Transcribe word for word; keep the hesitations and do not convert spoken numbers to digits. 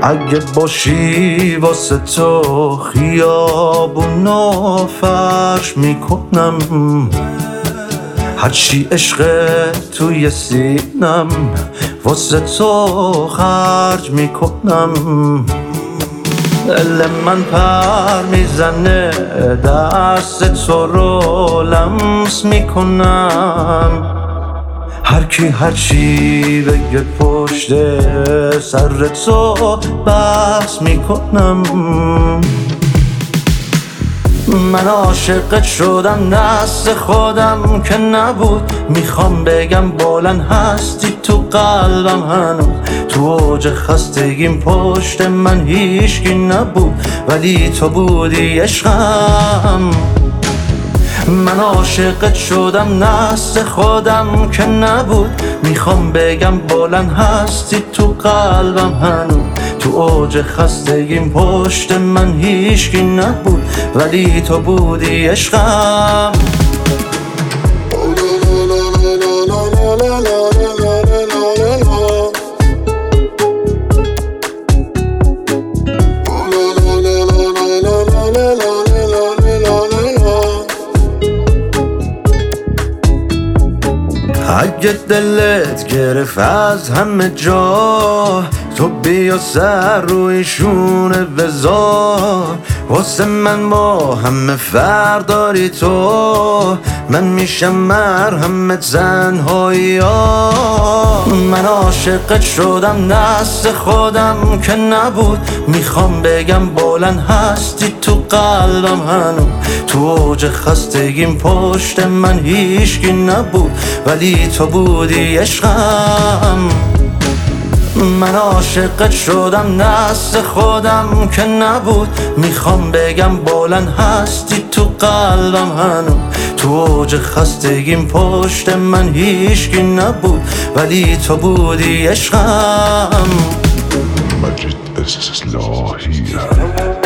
اگه باشی واسه تو خیابونو فرش میکنم، هرچی عشق توی سینم واسه تو خرج میکنم. دل من پر میزنه دست تو رو لمس میکنم، هر کی هر چی بگه پشت سر تو بحث میکنم. من عاشقت شدم دست خودم که نبود، میخوام بگم بلند هستی تو قلبم هنوز، تو اوج خستگیم پشت من هیچکی نبود ولی تو بودی عشقم. من عاشقت شدم دست خودم که نبود، میخوام بگم بلند هستی تو قلبم هنوز، تو اوج خستگیم پشت من هیچکی نبود ولی تو بودی عشقم. اگه دلت گرفت از همه جا، تو بیا سر روی شونه بذار، واسه من با همه فرق داری تو، من میشم مرهم تنهایی ها. من عاشقت شدم دست خودم که نبود، میخوام بگم بلند هستی تو قلبم هنوز، تو اوج خستگیم پشت من هیچکی نبود ولی تو بودی عشقم. من عاشقت شدم دست خودم که نبود، میخوام بگم بلند هستی تو قلبم هنوز، تو اوج خستگیم پشت من هیچکی نبود ولی تو بودی عشقم. مجد اسلحیه